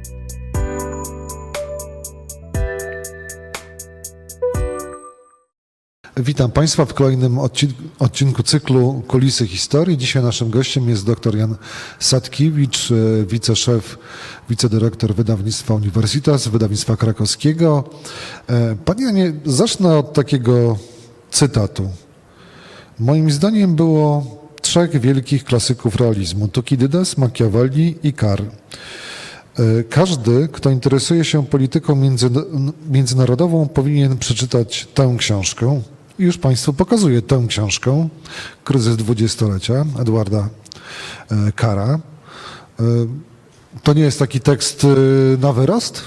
Witam Państwa w kolejnym odcinku cyklu Kulisy Historii. Dzisiaj naszym gościem jest dr Jan Sadkiewicz, wiceszef, wicedyrektor wydawnictwa Universitas, wydawnictwa krakowskiego. Panie Janie, zacznę od takiego cytatu. Moim zdaniem było trzech wielkich klasyków realizmu: Tukidydes, Machiavelli i Carr. Każdy, kto interesuje się polityką międzynarodową, powinien przeczytać tę książkę. I już Państwu pokazuję tę książkę, Kryzys dwudziestolecia Edwarda Carra. To nie jest taki tekst na wyrost?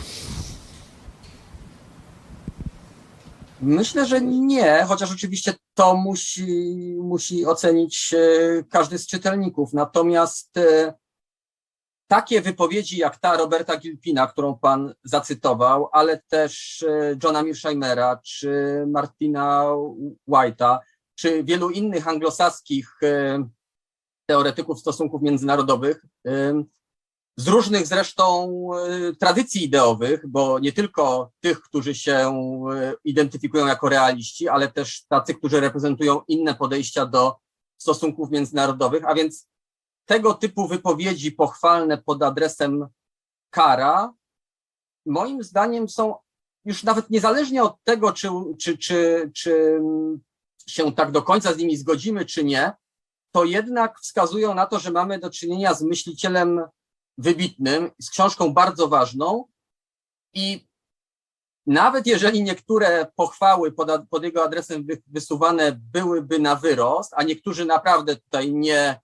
Myślę, że nie, chociaż oczywiście to musi ocenić każdy z czytelników. Natomiast takie wypowiedzi jak ta Roberta Gilpina, którą pan zacytował, ale też Johna Mearsheimera, czy Martina White'a, czy wielu innych anglosaskich teoretyków stosunków międzynarodowych, z różnych zresztą tradycji ideowych, bo nie tylko tych, którzy się identyfikują jako realiści, ale też tacy, którzy reprezentują inne podejścia do stosunków międzynarodowych, a więc tego typu wypowiedzi pochwalne pod adresem Carra, moim zdaniem są już nawet niezależnie od tego, czy się tak do końca z nimi zgodzimy, czy nie, to jednak wskazują na to, że mamy do czynienia z myślicielem wybitnym, z książką bardzo ważną i nawet jeżeli niektóre pochwały pod jego adresem wysuwane byłyby na wyrost, a niektórzy naprawdę tutaj nie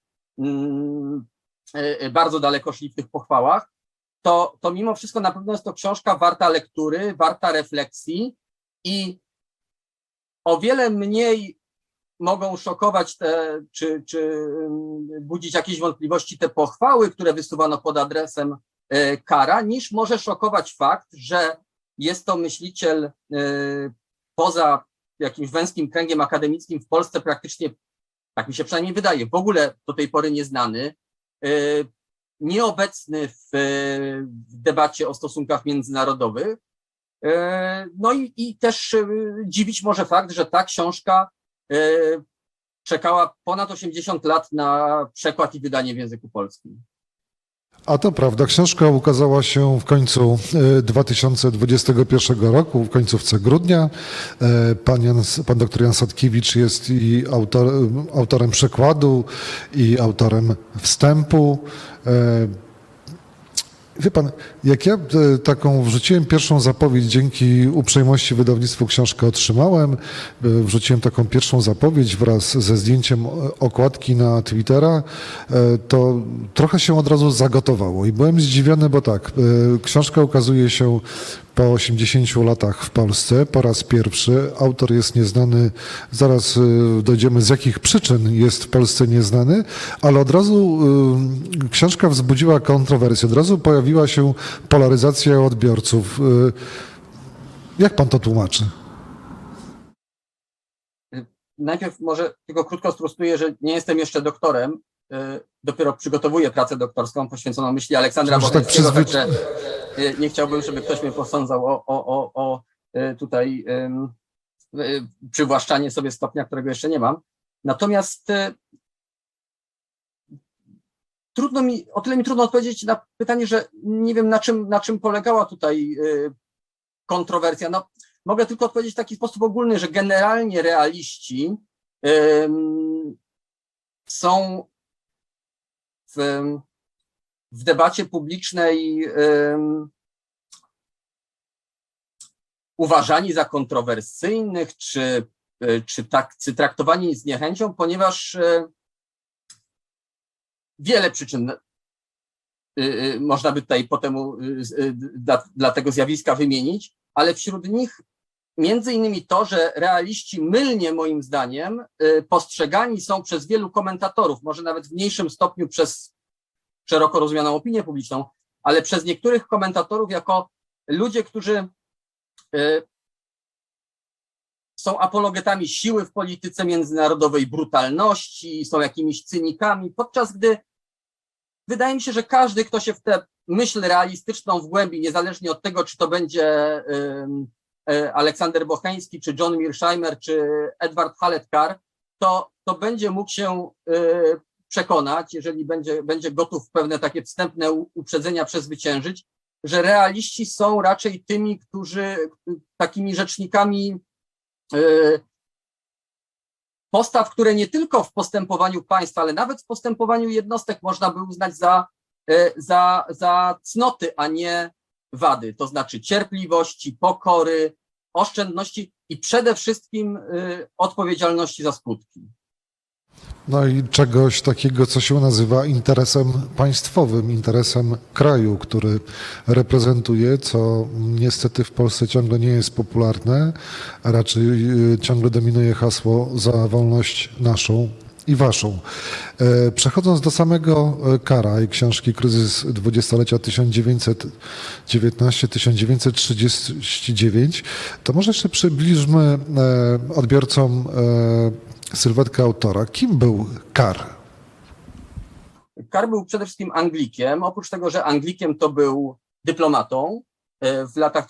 bardzo daleko szli w tych pochwałach, to mimo wszystko na pewno jest to książka warta lektury, warta refleksji i o wiele mniej mogą szokować czy budzić jakieś wątpliwości te pochwały, które wysuwano pod adresem Carra, niż może szokować fakt, że jest to myśliciel poza jakimś wąskim kręgiem akademickim w Polsce praktycznie, tak mi się przynajmniej wydaje, w ogóle do tej pory nieznany, nieobecny w debacie o stosunkach międzynarodowych. No i też dziwić może fakt, że ta książka czekała ponad 80 lat na przekład i wydanie w języku polskim. A to prawda, książka ukazała się w końcu 2021 roku, w końcówce grudnia. Pan dr Jan Sadkiewicz jest i autorem przekładu, i autorem wstępu. Wie pan, jak ja taką wrzuciłem pierwszą zapowiedź, dzięki uprzejmości wydawnictwu książkę otrzymałem, wrzuciłem taką pierwszą zapowiedź wraz ze zdjęciem okładki na Twittera, to trochę się od razu zagotowało i byłem zdziwiony, bo tak, książka ukazuje się po 80 latach w Polsce, po raz pierwszy. Autor jest nieznany, zaraz dojdziemy z jakich przyczyn jest w Polsce nieznany, ale od razu książka wzbudziła kontrowersję, od razu pojawiła się polaryzacja odbiorców. Jak pan to tłumaczy? Najpierw może tylko krótko sprostuję, że nie jestem jeszcze doktorem, dopiero przygotowuję pracę doktorską poświęconą myśli Aleksandra Bocheńskiego, także nie chciałbym, żeby ktoś mnie posądzał o tutaj przywłaszczanie sobie stopnia, którego jeszcze nie mam. Natomiast o tyle mi trudno odpowiedzieć na pytanie, że nie wiem, na czym polegała tutaj kontrowersja. No, mogę tylko odpowiedzieć w taki sposób ogólny, że generalnie realiści są w debacie publicznej uważani za kontrowersyjnych, czy traktowani z niechęcią, ponieważ wiele przyczyn można by tutaj potem dla tego zjawiska wymienić, ale wśród nich między innymi to, że realiści mylnie moim zdaniem postrzegani są przez wielu komentatorów, może nawet w mniejszym stopniu przez szeroko rozumianą opinię publiczną, ale przez niektórych komentatorów jako ludzie, którzy są apologetami siły w polityce międzynarodowej, brutalności, są jakimiś cynikami, podczas gdy wydaje mi się, że każdy, kto się w tę myśl realistyczną w głębi, niezależnie od tego, czy to będzie Aleksander Bocheński, czy John Mearsheimer, czy Edward Hallett-Carr, to będzie mógł się przekonać, jeżeli będzie gotów pewne takie wstępne uprzedzenia przezwyciężyć, że realiści są raczej tymi, którzy takimi rzecznikami postaw, które nie tylko w postępowaniu państwa, ale nawet w postępowaniu jednostek można by uznać za cnoty, a nie wady, to znaczy cierpliwości, pokory, oszczędności i przede wszystkim odpowiedzialności za skutki. No i czegoś takiego, co się nazywa interesem państwowym, interesem kraju, który reprezentuje, co niestety w Polsce ciągle nie jest popularne, a raczej ciągle dominuje hasło za wolność naszą i waszą. Przechodząc do samego Carra i książki Kryzys dwudziestolecia 1919-1939, to może jeszcze przybliżmy odbiorcom sylwetkę autora. Kim był Carr? Carr był przede wszystkim Anglikiem. Oprócz tego, że Anglikiem, to był dyplomatą. W latach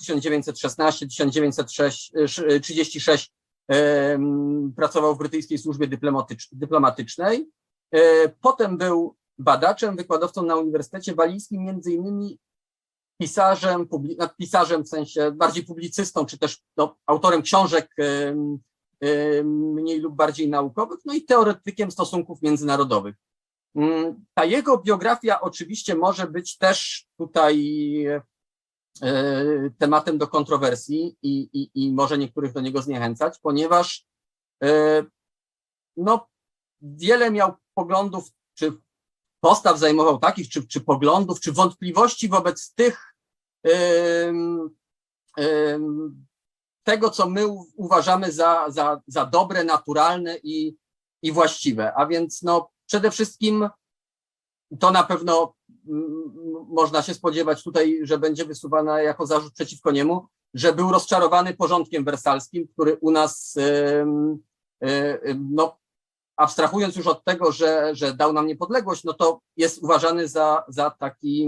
1916-1936 pracował w brytyjskiej służbie dyplomatycznej. Potem był badaczem, wykładowcą na Uniwersytecie Walijskim, między innymi pisarzem w sensie bardziej publicystą, czy też autorem książek mniej lub bardziej naukowych, no i teoretykiem stosunków międzynarodowych. Ta jego biografia oczywiście może być też tutaj tematem do kontrowersji i może niektórych do niego zniechęcać, ponieważ wiele miał poglądów, czy postaw zajmował takich, czy poglądów, czy wątpliwości wobec tego, co my uważamy za dobre, naturalne i właściwe. A więc przede wszystkim to na pewno można się spodziewać tutaj, że będzie wysuwana jako zarzut przeciwko niemu, że był rozczarowany porządkiem wersalskim, który u nas, abstrahując już od tego, że dał nam niepodległość, no to jest uważany za taki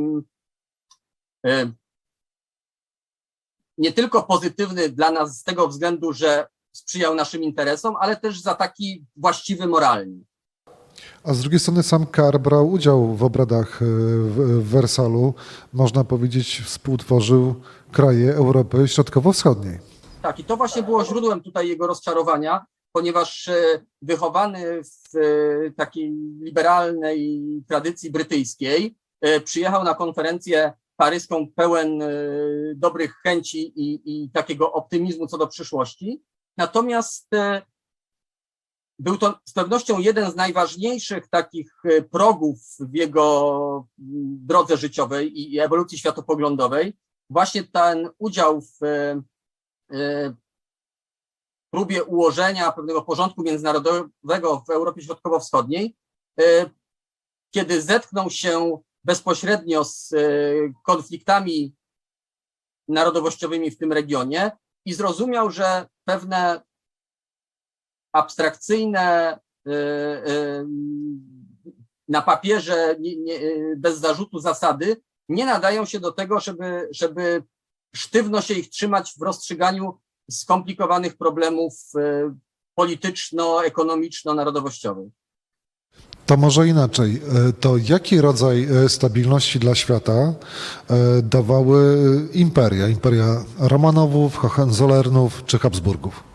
nie tylko pozytywny dla nas z tego względu, że sprzyjał naszym interesom, ale też za taki właściwy moralnie. A z drugiej strony sam Carr brał udział w obradach w Wersalu. Można powiedzieć, współtworzył kraje Europy Środkowo-Wschodniej. Tak, i to właśnie było źródłem tutaj jego rozczarowania, ponieważ wychowany w takiej liberalnej tradycji brytyjskiej, przyjechał na konferencję paryską pełen dobrych chęci i takiego optymizmu co do przyszłości. Natomiast był to z pewnością jeden z najważniejszych takich progów w jego drodze życiowej i ewolucji światopoglądowej. Właśnie ten udział w próbie ułożenia pewnego porządku międzynarodowego w Europie Środkowo-Wschodniej, kiedy zetknął się bezpośrednio z konfliktami narodowościowymi w tym regionie i zrozumiał, że pewne abstrakcyjne, na papierze bez zarzutu zasady nie nadają się do tego, żeby sztywno się ich trzymać w rozstrzyganiu skomplikowanych problemów polityczno-ekonomiczno-narodowościowych. To może inaczej. To jaki rodzaj stabilności dla świata dawały imperia? Imperia Romanowów, Hohenzollernów czy Habsburgów?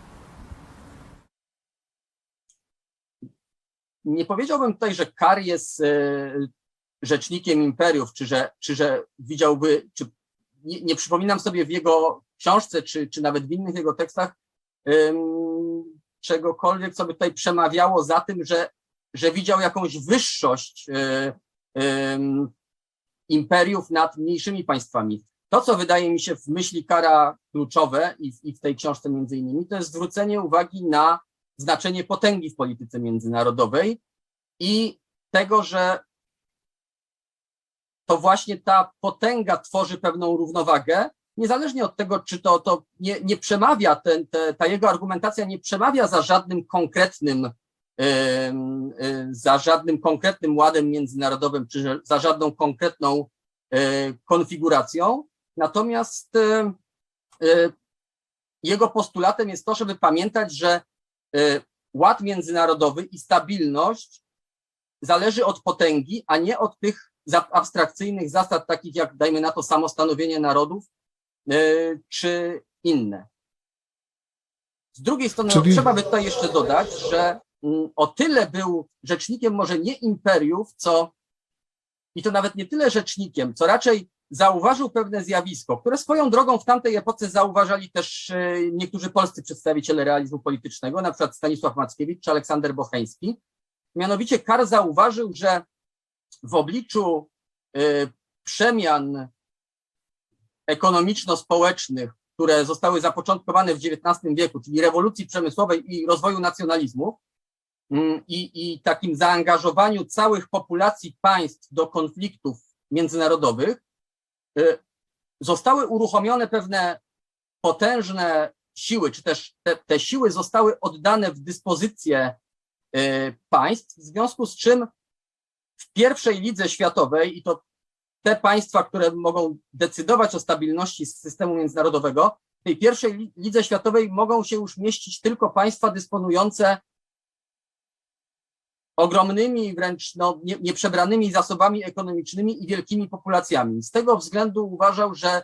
Nie powiedziałbym tutaj, że Carr jest rzecznikiem imperiów, czy że widziałby, czy nie przypominam sobie w jego książce, czy nawet w innych jego tekstach czegokolwiek, co by tutaj przemawiało za tym, że widział jakąś wyższość imperiów nad mniejszymi państwami. To, co wydaje mi się w myśli Carra kluczowe i w tej książce między innymi, to jest zwrócenie uwagi na znaczenie potęgi w polityce międzynarodowej i tego, że to właśnie ta potęga tworzy pewną równowagę, niezależnie od tego, czy to nie przemawia, ta jego argumentacja nie przemawia za żadnym konkretnym ładem międzynarodowym, czy za żadną konkretną konfiguracją. Natomiast jego postulatem jest to, żeby pamiętać, że ład międzynarodowy i stabilność zależy od potęgi, a nie od tych abstrakcyjnych zasad, takich jak, dajmy na to, samostanowienie narodów czy inne. Z drugiej strony trzeba by tutaj jeszcze dodać, że o tyle był rzecznikiem może nie imperiów, co, i to nawet nie tyle rzecznikiem, co raczej zauważył pewne zjawisko, które swoją drogą w tamtej epoce zauważali też niektórzy polscy przedstawiciele realizmu politycznego, na przykład Stanisław Mackiewicz czy Aleksander Bocheński. Mianowicie Kar zauważył, że w obliczu przemian ekonomiczno-społecznych, które zostały zapoczątkowane w XIX wieku, czyli rewolucji przemysłowej i rozwoju nacjonalizmu, i takim zaangażowaniu całych populacji państw do konfliktów międzynarodowych, zostały uruchomione pewne potężne siły, czy też te siły zostały oddane w dyspozycję państw, w związku z czym w pierwszej lidze światowej, i to te państwa, które mogą decydować o stabilności systemu międzynarodowego, w tej pierwszej lidze światowej mogą się już mieścić tylko państwa dysponujące ogromnymi, wręcz nieprzebranymi zasobami ekonomicznymi i wielkimi populacjami. Z tego względu uważał, że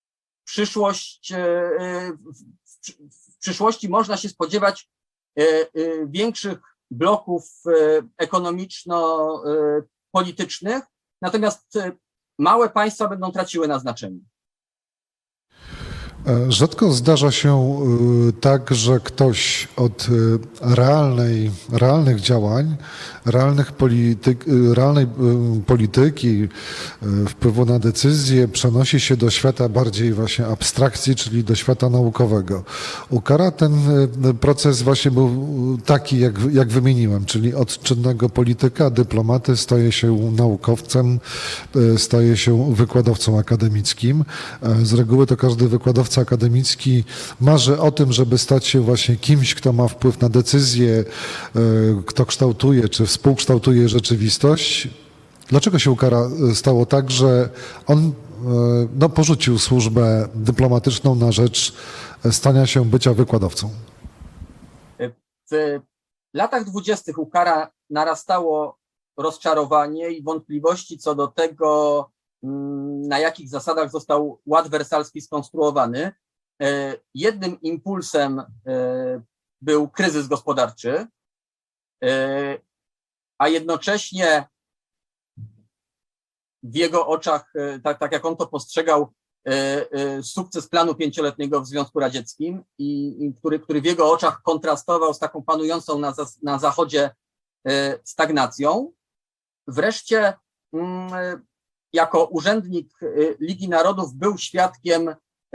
w przyszłości można się spodziewać większych bloków ekonomiczno-politycznych, natomiast małe państwa będą traciły na znaczeniu. Rzadko zdarza się tak, że ktoś od realnych działań, realnej polityki, wpływu na decyzje przenosi się do świata bardziej właśnie abstrakcji, czyli do świata naukowego. U Kara ten proces właśnie był taki, jak wymieniłem, czyli od czynnego polityka, dyplomaty staje się naukowcem, staje się wykładowcą akademickim. Z reguły to każdy wykładowca akademicki marzy o tym, żeby stać się właśnie kimś, kto ma wpływ na decyzje, kto kształtuje czy współkształtuje rzeczywistość. Dlaczego się u Kara stało tak, że on porzucił służbę dyplomatyczną na rzecz stania się bycia wykładowcą? W latach 20. u Kara narastało rozczarowanie i wątpliwości co do tego, na jakich zasadach został ład wersalski skonstruowany. Jednym impulsem był kryzys gospodarczy, a jednocześnie w jego oczach, tak jak on to postrzegał, sukces planu 5-letniego w Związku Radzieckim, który w jego oczach kontrastował z taką panującą na Zachodzie stagnacją. Wreszcie jako urzędnik Ligi Narodów był świadkiem,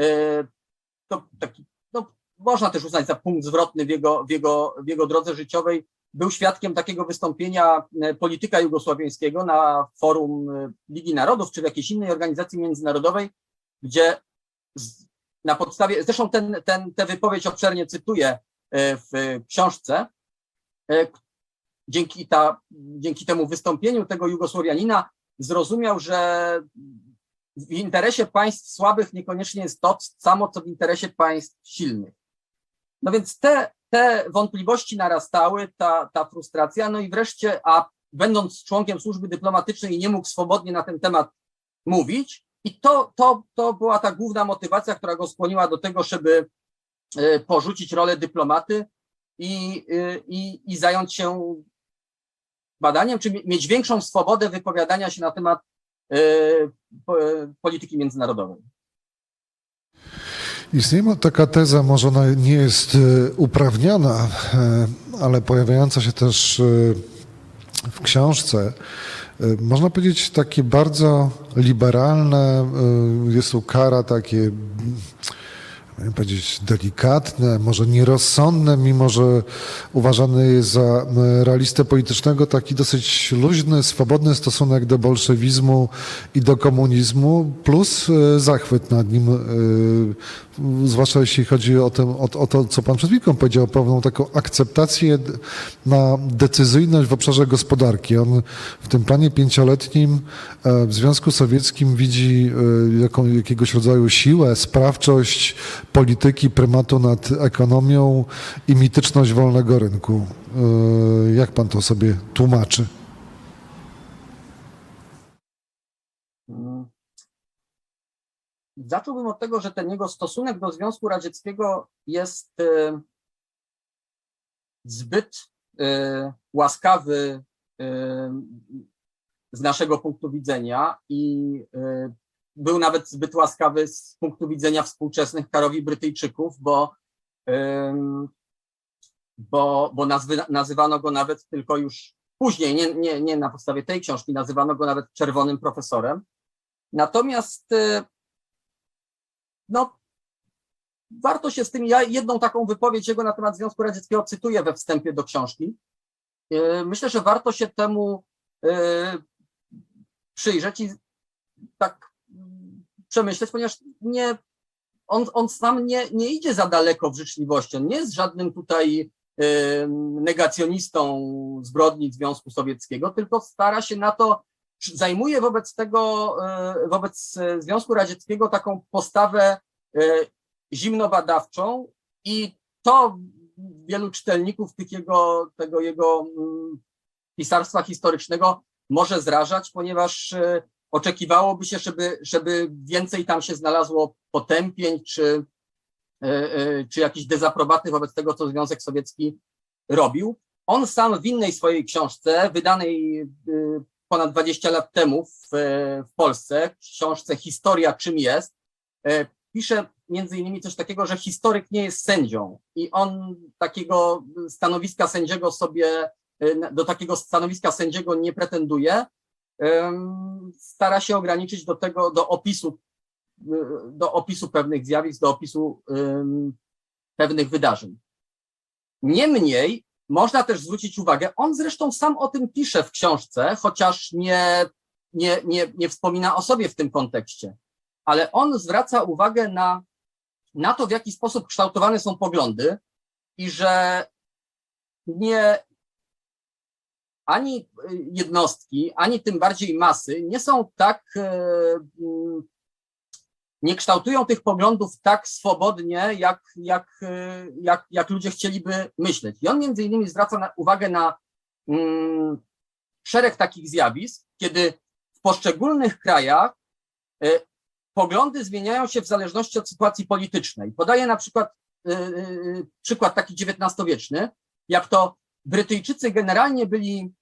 można też uznać za punkt zwrotny w jego drodze życiowej, był świadkiem takiego wystąpienia polityka jugosłowiańskiego na forum Ligi Narodów czy w jakiejś innej organizacji międzynarodowej, gdzie na podstawie, zresztą tę wypowiedź obszernie cytuję w książce, dzięki temu wystąpieniu tego Jugosłowianina zrozumiał, że w interesie państw słabych niekoniecznie jest to samo, co w interesie państw silnych. No więc te wątpliwości narastały, ta frustracja, no i wreszcie, a będąc członkiem służby dyplomatycznej nie mógł swobodnie na ten temat mówić i to była ta główna motywacja, która go skłoniła do tego, żeby porzucić rolę dyplomaty i zająć się badaniem, czy mieć większą swobodę wypowiadania się na temat polityki międzynarodowej. Istnieje taka teza, może ona nie jest uprawniona, ale pojawiająca się też w książce. Można powiedzieć takie bardzo liberalne, jest u Kara takie, jak powiedzieć, delikatne, może nierozsądne, mimo że uważany jest za realistę politycznego, taki dosyć luźny, swobodny stosunek do bolszewizmu i do komunizmu, plus zachwyt nad nim, zwłaszcza jeśli chodzi o to, co pan przed chwilą powiedział, pewną taką akceptację na decyzyjność w obszarze gospodarki. On w tym planie 5-letnim w Związku Sowieckim widzi jakiegoś rodzaju siłę, sprawczość polityki, prymatu nad ekonomią i mityczność wolnego rynku. Jak pan to sobie tłumaczy? Zacząłbym od tego, że ten jego stosunek do Związku Radzieckiego jest zbyt łaskawy z naszego punktu widzenia i był nawet zbyt łaskawy z punktu widzenia współczesnych Karowi Brytyjczyków, bo nazywano go nawet tylko już później, nie na podstawie tej książki, nazywano go nawet czerwonym profesorem. Natomiast no, warto się z tym, ja jedną taką wypowiedź jego na temat Związku Radzieckiego cytuję we wstępie do książki. Myślę, że warto się temu przyjrzeć i tak przemyśleć, ponieważ on sam nie idzie za daleko w życzliwości. On nie jest żadnym tutaj negacjonistą zbrodni Związku Sowieckiego, tylko stara się na to, zajmuje wobec Związku Radzieckiego taką postawę zimnobadawczą i to wielu czytelników tego jego pisarstwa historycznego może zrażać, ponieważ oczekiwałoby się, żeby więcej tam się znalazło potępień czy jakichś dezaprobaty wobec tego, co Związek Sowiecki robił. On sam w innej swojej książce, wydanej ponad 20 lat temu w Polsce, książce Historia czym jest, pisze między innymi coś takiego, że historyk nie jest sędzią i on takiego stanowiska sędziego do takiego stanowiska sędziego nie pretenduje. Stara się ograniczyć do opisu pewnych zjawisk, do opisu pewnych wydarzeń. Niemniej można też zwrócić uwagę, on zresztą sam o tym pisze w książce, chociaż nie wspomina o sobie w tym kontekście, ale on zwraca uwagę na to, w jaki sposób kształtowane są poglądy i że ani jednostki, ani tym bardziej masy nie są nie kształtują tych poglądów tak swobodnie, jak ludzie chcieliby myśleć. I on między innymi zwraca uwagę na szereg takich zjawisk, kiedy w poszczególnych krajach poglądy zmieniają się w zależności od sytuacji politycznej. Podaję na przykład przykład taki XIX-wieczny, jak to Brytyjczycy generalnie byli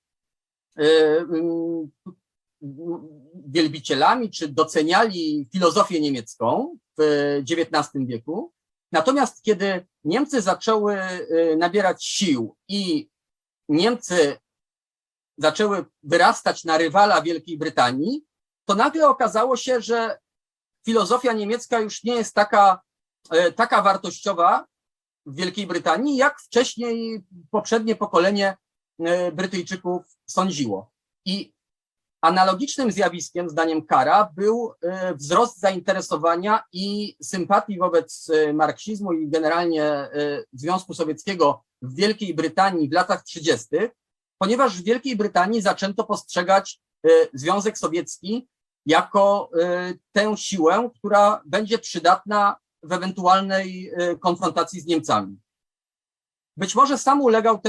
wielbicielami, czy doceniali filozofię niemiecką w XIX wieku. Natomiast kiedy Niemcy zaczęły nabierać sił i Niemcy zaczęły wyrastać na rywala Wielkiej Brytanii, to nagle okazało się, że filozofia niemiecka już nie jest taka wartościowa w Wielkiej Brytanii, jak wcześniej poprzednie pokolenie Brytyjczyków sądziło. I analogicznym zjawiskiem, zdaniem Kara, był wzrost zainteresowania i sympatii wobec marksizmu i generalnie Związku Sowieckiego w Wielkiej Brytanii w latach 30., ponieważ w Wielkiej Brytanii zaczęto postrzegać Związek Sowiecki jako tę siłę, która będzie przydatna w ewentualnej konfrontacji z Niemcami. Być może sam ulegał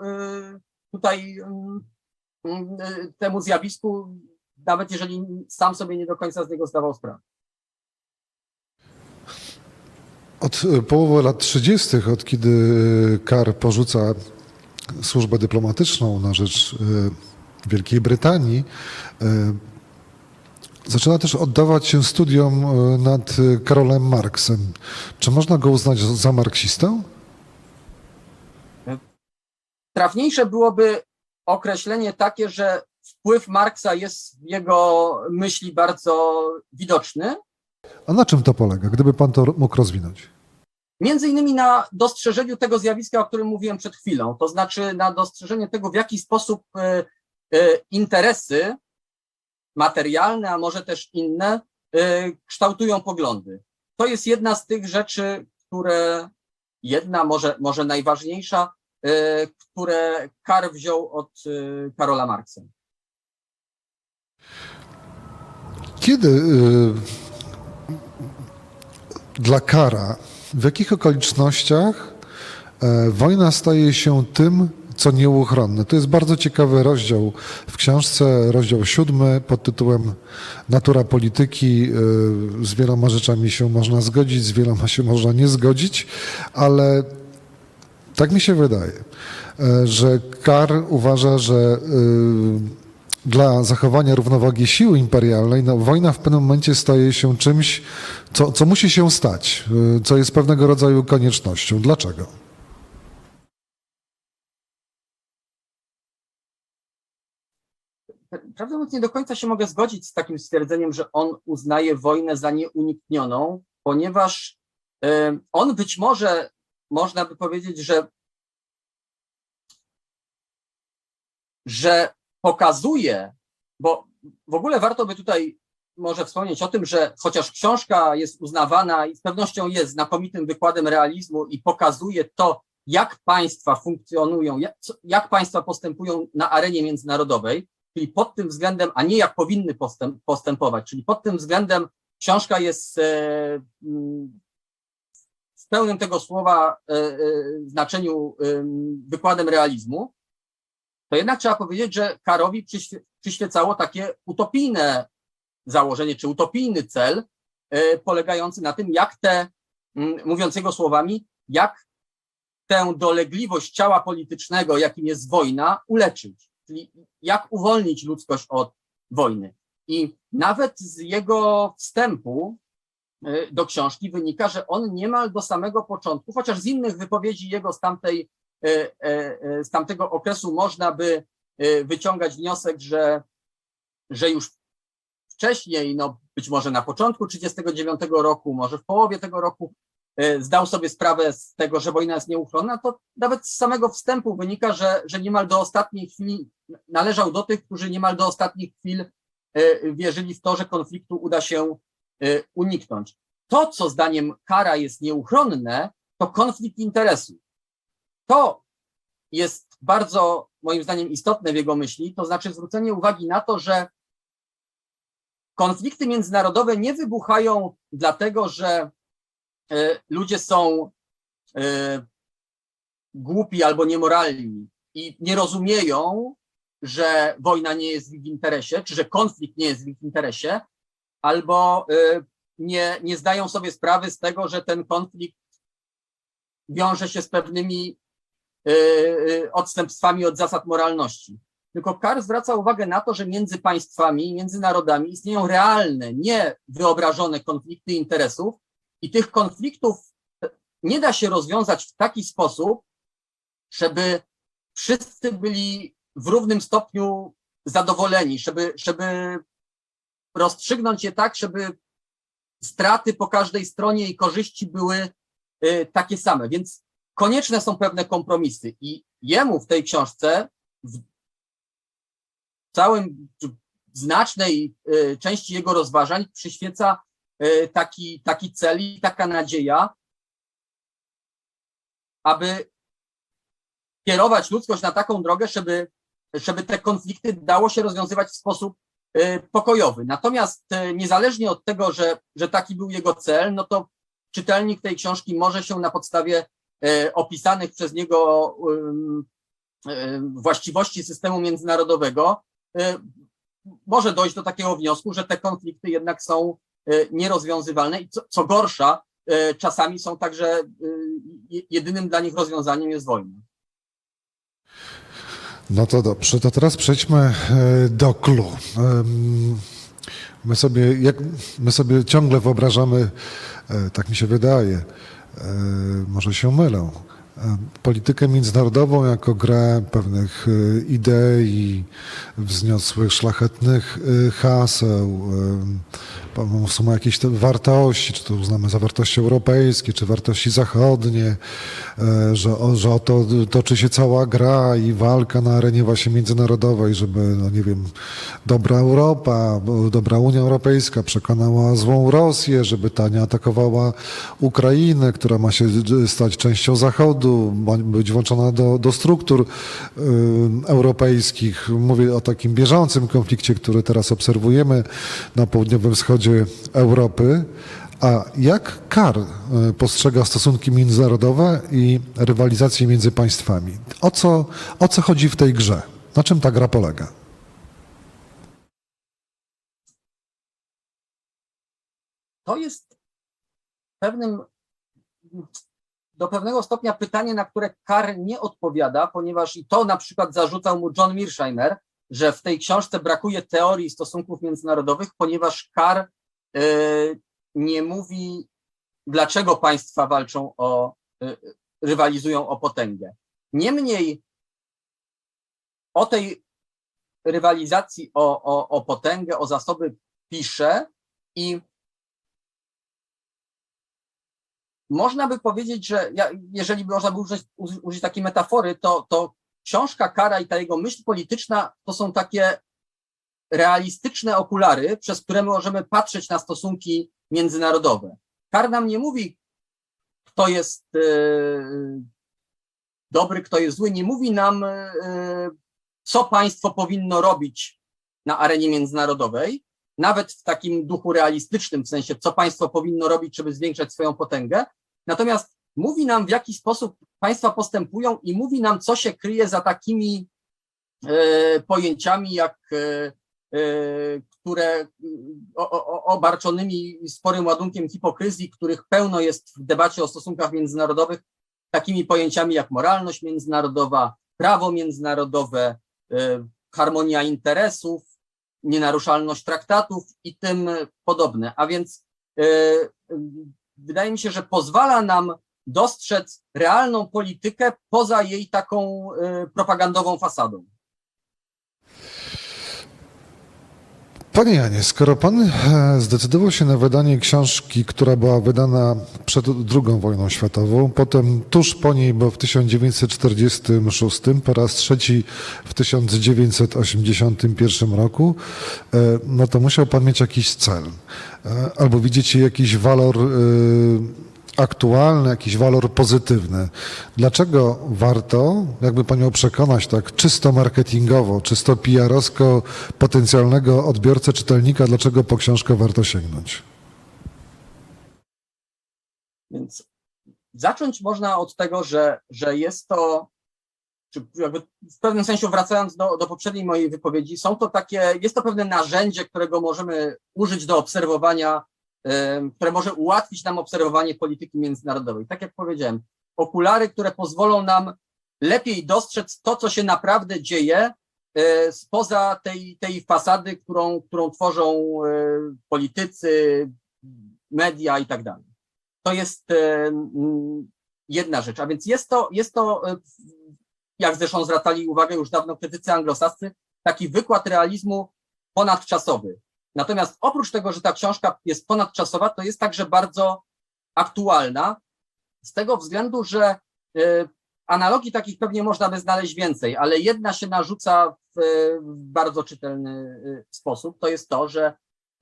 temu zjawisku, nawet jeżeli sam sobie nie do końca z niego zdawał sprawę. Od połowy lat 30., od kiedy Kar porzuca służbę dyplomatyczną na rzecz Wielkiej Brytanii, zaczyna też oddawać się studiom nad Karolem Marksem. Czy można go uznać za marksistę? Trafniejsze byłoby określenie takie, że wpływ Marksa jest w jego myśli bardzo widoczny. A na czym to polega, gdyby pan to mógł rozwinąć? Między innymi na dostrzeżeniu tego zjawiska, o którym mówiłem przed chwilą, to znaczy na dostrzeżenie tego, w jaki sposób interesy materialne, a może też inne, kształtują poglądy. To jest jedna z tych rzeczy, może najważniejsza, które Carr wziął od Karola Marksa. Kiedy dla Carra, w jakich okolicznościach wojna staje się tym, co nieuchronne? To jest bardzo ciekawy rozdział w książce, rozdział 7 pod tytułem Natura polityki. Z wieloma rzeczami się można zgodzić, z wieloma się można nie zgodzić, ale tak mi się wydaje, że Carr uważa, że dla zachowania równowagi siły imperialnej wojna w pewnym momencie staje się czymś, co musi się stać, co jest pewnego rodzaju koniecznością. Dlaczego? Prawdę mówiąc, nie do końca się mogę zgodzić z takim stwierdzeniem, że on uznaje wojnę za nieuniknioną, ponieważ on być może, można by powiedzieć, że pokazuje, bo w ogóle warto by tutaj może wspomnieć o tym, że chociaż książka jest uznawana i z pewnością jest znakomitym wykładem realizmu i pokazuje to, jak państwa funkcjonują, jak państwa postępują na arenie międzynarodowej, czyli pod tym względem, a nie jak powinny postępować, czyli pod tym względem książka jest w pełnym tego słowa znaczeniu wykładem realizmu, to jednak trzeba powiedzieć, że Carrowi przyświecało takie utopijne założenie, czy utopijny cel, polegający na tym, mówiąc jego słowami, jak tę dolegliwość ciała politycznego, jakim jest wojna, uleczyć. Czyli jak uwolnić ludzkość od wojny. I nawet z jego wstępu do książki wynika, że on niemal do samego początku, chociaż z innych wypowiedzi jego z tamtego okresu można by wyciągać wniosek, że już wcześniej, no być może na początku 1939 roku, może w połowie tego roku, zdał sobie sprawę z tego, że wojna jest nieuchronna, to nawet z samego wstępu wynika, że niemal do ostatniej chwili należał do tych, którzy niemal do ostatnich chwil wierzyli w to, że konfliktu uda się uniknąć. To, co zdaniem Carra jest nieuchronne, to konflikt interesów. To jest bardzo, moim zdaniem, istotne w jego myśli, to znaczy zwrócenie uwagi na to, że konflikty międzynarodowe nie wybuchają dlatego, że ludzie są głupi albo niemoralni i nie rozumieją, że wojna nie jest w ich interesie, czy że konflikt nie jest w ich interesie, albo nie zdają sobie sprawy z tego, że ten konflikt wiąże się z pewnymi odstępstwami od zasad moralności. Tylko Carr zwraca uwagę na to, że między państwami, między narodami istnieją realne, nie wyobrażone konflikty interesów i tych konfliktów nie da się rozwiązać w taki sposób, żeby wszyscy byli w równym stopniu zadowoleni, żeby rozstrzygnąć je tak, żeby straty po każdej stronie i korzyści były takie same. Więc konieczne są pewne kompromisy i jemu w tej książce w znacznej części jego rozważań przyświeca taki cel i taka nadzieja, aby kierować ludzkość na taką drogę, żeby te konflikty dało się rozwiązywać w sposób pokojowy. Natomiast niezależnie od tego, że taki był jego cel, no to czytelnik tej książki może się na podstawie opisanych przez niego właściwości systemu międzynarodowego może dojść do takiego wniosku, że te konflikty jednak są nierozwiązywalne i co gorsza, czasami są także jedynym dla nich rozwiązaniem jest wojna. No to dobrze, to teraz przejdźmy do clou. My sobie ciągle wyobrażamy, tak mi się wydaje, może się mylę, politykę międzynarodową jako grę pewnych idei, wzniosłych, szlachetnych haseł, w sumie jakieś te wartości, czy to uznamy za wartości europejskie, czy wartości zachodnie, że o to toczy się cała gra i walka na arenie właśnie międzynarodowej, żeby, no nie wiem, dobra Europa, dobra Unia Europejska przekonała złą Rosję, żeby ta nie atakowała Ukrainę, która ma się stać częścią Zachodu, być włączona do struktur europejskich. Mówię o takim bieżącym konflikcie, który teraz obserwujemy na południowym wschodzie Europy. A jak KAR postrzega stosunki międzynarodowe i rywalizację między państwami? O co chodzi w tej grze? Na czym ta gra polega? To jest do pewnego stopnia pytanie, na które KAR nie odpowiada, ponieważ i to na przykład zarzucał mu John Mearsheimer, że w tej książce brakuje teorii stosunków międzynarodowych, ponieważ KAR nie mówi, dlaczego państwa walczą rywalizują o potęgę. Niemniej o tej rywalizacji o potęgę, o zasoby pisze i można by powiedzieć, że jeżeli można by użyć takiej metafory, to książka KARa i ta jego myśl polityczna to są takie realistyczne okulary, przez które możemy patrzeć na stosunki międzynarodowe. KAR nam nie mówi, kto jest dobry, kto jest zły, nie mówi nam, co państwo powinno robić na arenie międzynarodowej, nawet w takim duchu realistycznym, w sensie, co państwo powinno robić, żeby zwiększać swoją potęgę. Natomiast mówi nam, w jaki sposób państwa postępują i mówi nam, co się kryje za takimi pojęciami, które obarczonymi sporym ładunkiem hipokryzji, których pełno jest w debacie o stosunkach międzynarodowych, takimi pojęciami jak moralność międzynarodowa, prawo międzynarodowe, harmonia interesów, nienaruszalność traktatów i tym podobne. A więc wydaje mi się, że pozwala nam dostrzec realną politykę poza jej taką propagandową fasadą. Panie Janie, skoro pan zdecydował się na wydanie książki, która była wydana przed II wojną światową, potem tuż po niej, bo w 1946, po raz trzeci w 1981 roku, no to musiał pan mieć jakiś cel. Albo widzicie jakiś walor aktualny, jakiś walor pozytywny. Dlaczego warto, jakby pan miał przekonać tak czysto marketingowo, czysto PR-owsko potencjalnego odbiorcę, czytelnika, dlaczego po książkę warto sięgnąć? Więc zacząć można od tego, że jest to, czy jakby w pewnym sensie wracając do poprzedniej mojej wypowiedzi, jest to pewne narzędzie, którego możemy użyć do obserwowania, które może ułatwić nam obserwowanie polityki międzynarodowej. Tak jak powiedziałem, okulary, które pozwolą nam lepiej dostrzec to, co się naprawdę dzieje spoza tej fasady, którą tworzą politycy, media i tak dalej. To jest jedna rzecz. A więc jest to, jak zresztą zwracali uwagę już dawno krytycy anglosascy, taki wykład realizmu ponadczasowy. Natomiast oprócz tego, że ta książka jest ponadczasowa, to jest także bardzo aktualna, z tego względu, że analogii takich pewnie można by znaleźć więcej, ale jedna się narzuca w bardzo czytelny sposób. To jest to, że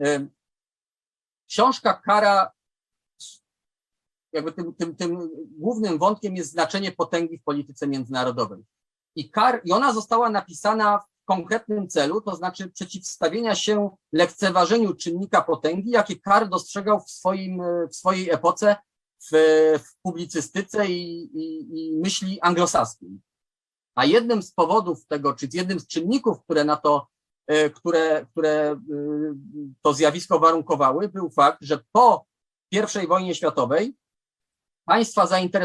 książka KARa, jakby tym głównym wątkiem jest znaczenie potęgi w polityce międzynarodowej. I ona została napisana w konkretnym celu, to znaczy przeciwstawienia się lekceważeniu czynnika potęgi, jakie KAR dostrzegał w swojej epoce w publicystyce i myśli anglosaskiej. A jednym z powodów tego, czy jednym z czynników, które to zjawisko warunkowały, był fakt, że po I wojnie światowej państwa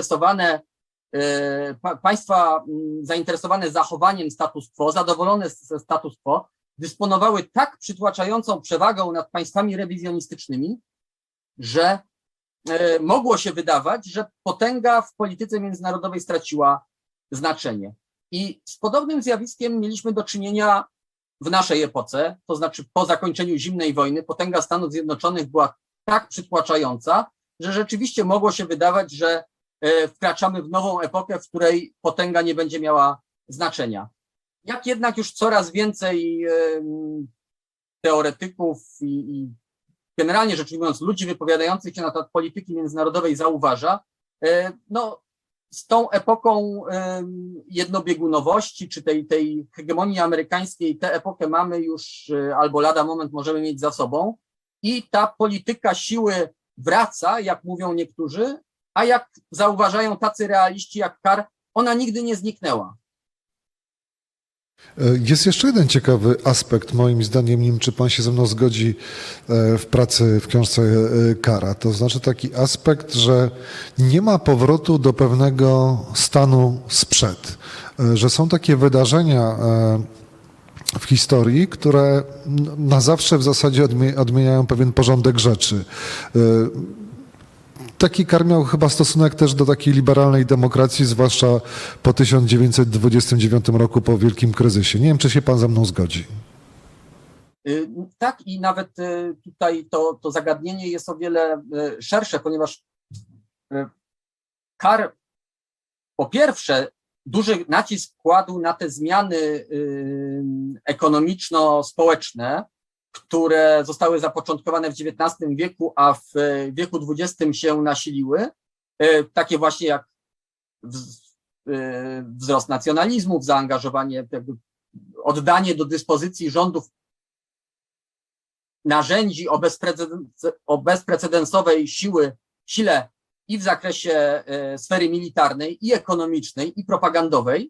zainteresowane zachowaniem status quo, zadowolone ze status quo, dysponowały tak przytłaczającą przewagą nad państwami rewizjonistycznymi, że mogło się wydawać, że potęga w polityce międzynarodowej straciła znaczenie. I z podobnym zjawiskiem mieliśmy do czynienia w naszej epoce, to znaczy po zakończeniu zimnej wojny. Potęga Stanów Zjednoczonych była tak przytłaczająca, że rzeczywiście mogło się wydawać, że wkraczamy w nową epokę, w której potęga nie będzie miała znaczenia. Jak jednak już coraz więcej teoretyków i generalnie rzecz ujmując ludzi wypowiadających się na temat polityki międzynarodowej zauważa, no z tą epoką jednobiegunowości czy tej hegemonii amerykańskiej, tę epokę mamy już albo lada moment możemy mieć za sobą i ta polityka siły wraca, jak mówią niektórzy, a jak zauważają tacy realiści jak Carr, ona nigdy nie zniknęła. Jest jeszcze jeden ciekawy aspekt, moim zdaniem, nie wiem, czy pan się ze mną zgodzi, w pracy w książce Carra. To znaczy taki aspekt, że nie ma powrotu do pewnego stanu sprzed. Że są takie wydarzenia w historii, które na zawsze w zasadzie odmieniają pewien porządek rzeczy. Taki Carr miał chyba stosunek też do takiej liberalnej demokracji, zwłaszcza po 1929 roku, po wielkim kryzysie. Nie wiem, czy się pan ze mną zgodzi. Tak, i nawet tutaj to zagadnienie jest o wiele szersze, ponieważ Carr po pierwsze duży nacisk kładł na te zmiany ekonomiczno-społeczne, które zostały zapoczątkowane w XIX wieku, a w wieku XX się nasiliły, takie właśnie jak wzrost nacjonalizmu, zaangażowanie, oddanie do dyspozycji rządów narzędzi o bezprecedensowej sile i w zakresie sfery militarnej, i ekonomicznej, i propagandowej,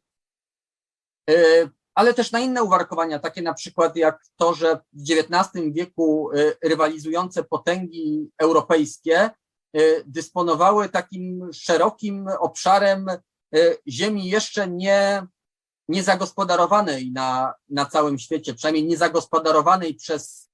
ale też na inne uwarunkowania, takie na przykład jak to, że w XIX wieku rywalizujące potęgi europejskie dysponowały takim szerokim obszarem ziemi jeszcze nie zagospodarowanej na całym świecie, przynajmniej nie zagospodarowanej przez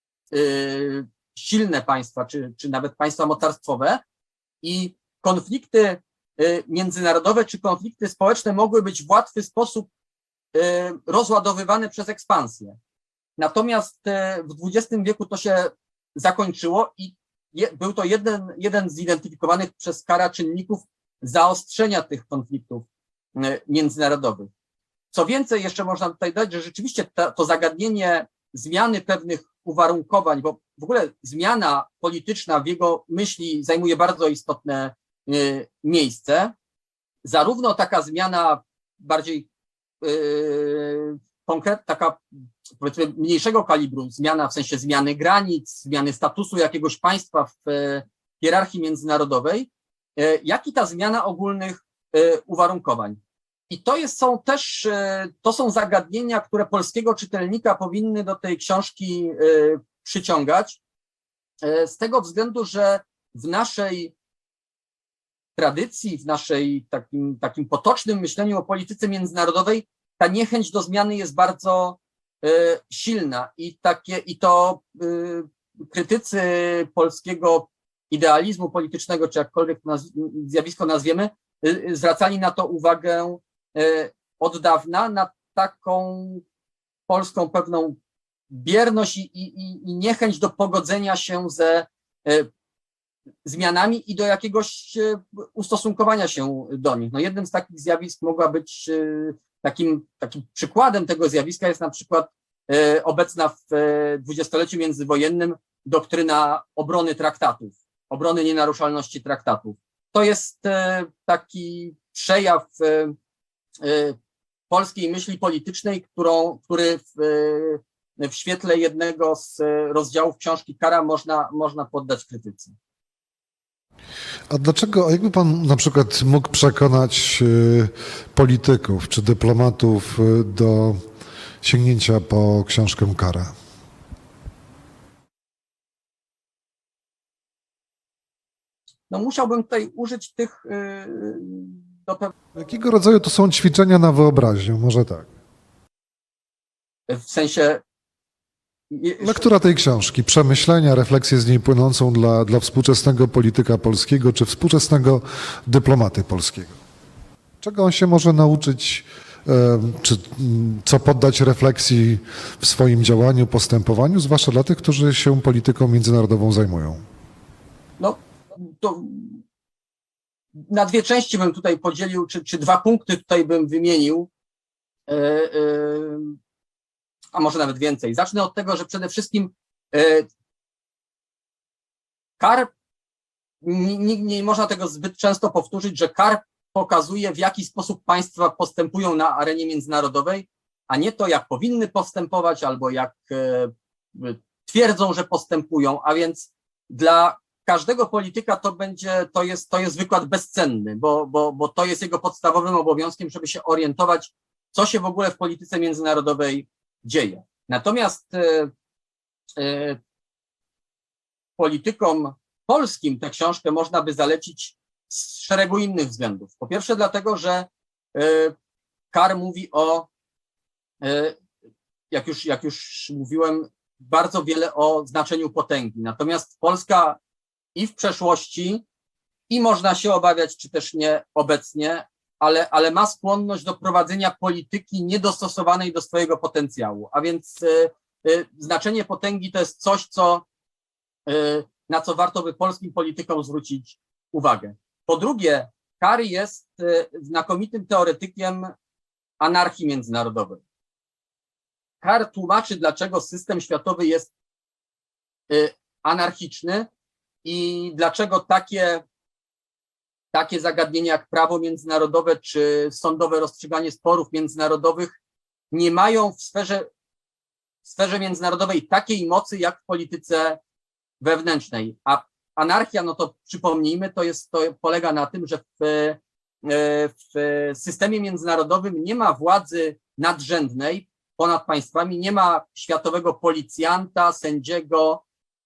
silne państwa, czy nawet państwa mocarstwowe, i konflikty międzynarodowe czy konflikty społeczne mogły być w łatwy sposób rozładowywane przez ekspansję. Natomiast w XX wieku to się zakończyło i był to jeden z zidentyfikowanych przez Carra czynników zaostrzenia tych konfliktów międzynarodowych. Co więcej, jeszcze można tutaj dodać, że rzeczywiście to zagadnienie zmiany pewnych uwarunkowań, bo w ogóle zmiana polityczna w jego myśli zajmuje bardzo istotne miejsce. Zarówno taka zmiana bardziej konkretna, taka powiedzmy mniejszego kalibru, zmiana w sensie zmiany granic, zmiany statusu jakiegoś państwa w hierarchii międzynarodowej, jak i ta zmiana ogólnych uwarunkowań. I to są zagadnienia, które polskiego czytelnika powinny do tej książki przyciągać, z tego względu, że w naszej tradycji, w naszej takim potocznym myśleniu o polityce międzynarodowej ta niechęć do zmiany jest bardzo silna i to krytycy polskiego idealizmu politycznego, czy jakkolwiek zjawisko nazwiemy, zwracali na to uwagę od dawna, na taką polską pewną bierność i niechęć do pogodzenia się ze zmianami i do jakiegoś ustosunkowania się do nich. No jednym z takich zjawisk mogła być, takim przykładem tego zjawiska jest na przykład obecna w dwudziestoleciu międzywojennym doktryna obrony traktatów, obrony nienaruszalności traktatów. To jest taki przejaw polskiej myśli politycznej, który w świetle jednego z rozdziałów książki Carra można poddać krytyce. A dlaczego, jakby pan na przykład mógł przekonać polityków czy dyplomatów do sięgnięcia po książkę Carra? No musiałbym tutaj użyć tych Jakiego rodzaju to są ćwiczenia na wyobraźnię? Może tak. w sensie Lektura tej książki, przemyślenia, refleksje z niej płynącą dla współczesnego polityka polskiego czy współczesnego dyplomaty polskiego. Czego on się może nauczyć, czy co poddać refleksji w swoim działaniu, postępowaniu, zwłaszcza dla tych, którzy się polityką międzynarodową zajmują? No, to na dwie części bym tutaj podzielił, czy dwa punkty tutaj bym wymienił, a może nawet więcej. Zacznę od tego, że przede wszystkim KAR, nie można tego zbyt często powtórzyć, że KAR pokazuje, w jaki sposób państwa postępują na arenie międzynarodowej, a nie to, jak powinny postępować, albo jak twierdzą, że postępują, a więc dla każdego polityka to jest wykład bezcenny, bo to jest jego podstawowym obowiązkiem, żeby się orientować, co się w ogóle w polityce międzynarodowej dzieje. Natomiast politykom polskim tę książkę można by zalecić z szeregu innych względów. Po pierwsze dlatego, że KAR mówi o, jak już mówiłem, bardzo wiele o znaczeniu potęgi. Natomiast Polska i w przeszłości, i można się obawiać, czy też nie obecnie, ale ma skłonność do prowadzenia polityki niedostosowanej do swojego potencjału. A więc znaczenie potęgi to jest coś, na co warto by polskim politykom zwrócić uwagę. Po drugie, KAR jest znakomitym teoretykiem anarchii międzynarodowej. KAR tłumaczy, dlaczego system światowy jest anarchiczny i dlaczego takie zagadnienia jak prawo międzynarodowe czy sądowe rozstrzyganie sporów międzynarodowych nie mają w sferze międzynarodowej takiej mocy jak w polityce wewnętrznej. A anarchia, no to przypomnijmy, to polega na tym, że w systemie międzynarodowym nie ma władzy nadrzędnej ponad państwami, nie ma światowego policjanta, sędziego,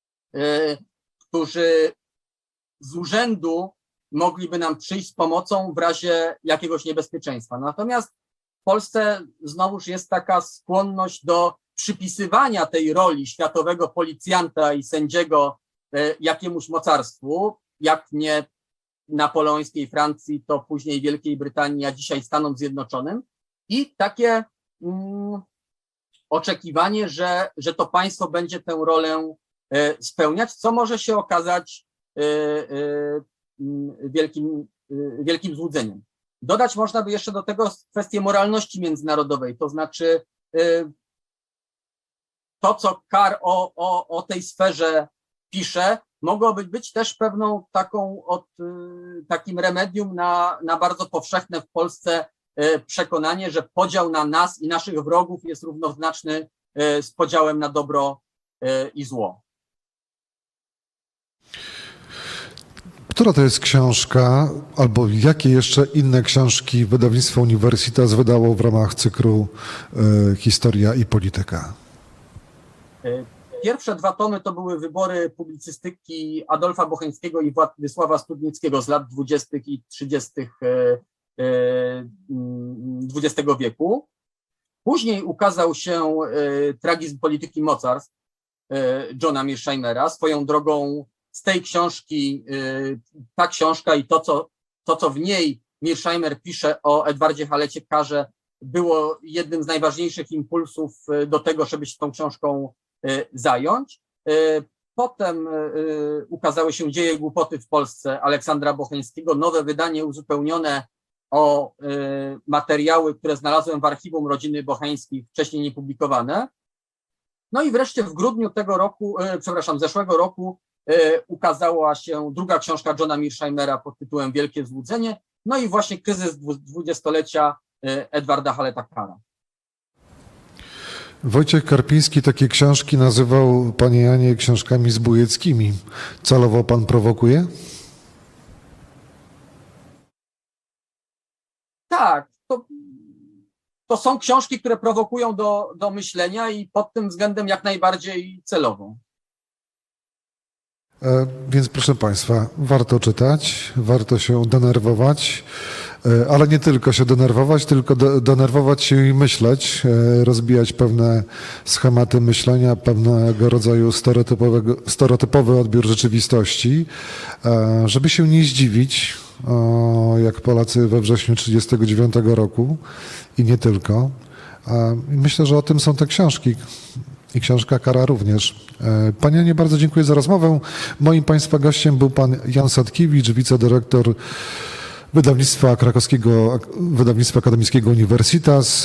którzy z urzędu mogliby nam przyjść z pomocą w razie jakiegoś niebezpieczeństwa. Natomiast w Polsce znowuż jest taka skłonność do przypisywania tej roli światowego policjanta i sędziego jakiemuś mocarstwu, jak nie napoleońskiej Francji, to później Wielkiej Brytanii, a dzisiaj Stanom Zjednoczonym. I takie oczekiwanie, że to państwo będzie tę rolę spełniać, co może się okazać wielkim złudzeniem. Dodać można by jeszcze do tego kwestię moralności międzynarodowej, to znaczy to, co KAR o tej sferze pisze, mogłoby być też pewną takim remedium na bardzo powszechne w Polsce przekonanie, że podział na nas i naszych wrogów jest równoznaczny z podziałem na dobro i zło. Która to jest książka, albo jakie jeszcze inne książki wydawnictwo Universitas wydało w ramach cyklu Historia i Polityka? Pierwsze dwa tomy to były wybory publicystyki Adolfa Bocheńskiego i Władysława Studnickiego z lat 20. i 30. XX wieku. Później ukazał się Tragizm polityki mocarstw Johna Mearsheimera. Swoją drogą z tej książki, ta książka i to, co w niej Mearsheimer pisze o Edwardzie Halecie Karze, było jednym z najważniejszych impulsów do tego, żeby się tą książką zająć. Potem ukazały się Dzieje głupoty w Polsce Aleksandra Bocheńskiego, nowe wydanie uzupełnione o materiały, które znalazłem w archiwum rodziny Bocheńskich, wcześniej niepublikowane. No i wreszcie w grudniu zeszłego roku ukazała się druga książka Johna Mearsheimera pod tytułem Wielkie złudzenie, no i właśnie kryzys dwudziestolecia Edwarda Haleta Kara. Wojciech Karpiński takie książki nazywał, panie Janie, książkami zbójeckimi. Celowo pan prowokuje? Tak, to są książki, które prowokują do myślenia i pod tym względem jak najbardziej celowo. Więc proszę państwa, warto czytać, warto się denerwować, Ale nie tylko się denerwować, tylko denerwować się i myśleć, rozbijać pewne schematy myślenia, pewnego rodzaju stereotypowy odbiór rzeczywistości, żeby się nie zdziwić, jak Polacy we wrześniu 1939 roku i nie tylko. I myślę, że o tym są te książki. I książka Kara również. Panie Janie, bardzo dziękuję za rozmowę. Moim Państwa gościem był pan Jan Sadkiewicz, wicedyrektor wydawnictwa krakowskiego, wydawnictwa akademickiego Universitas,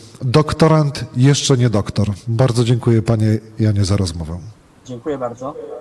doktorant, jeszcze nie doktor. Bardzo dziękuję panie Janie za rozmowę. Dziękuję bardzo.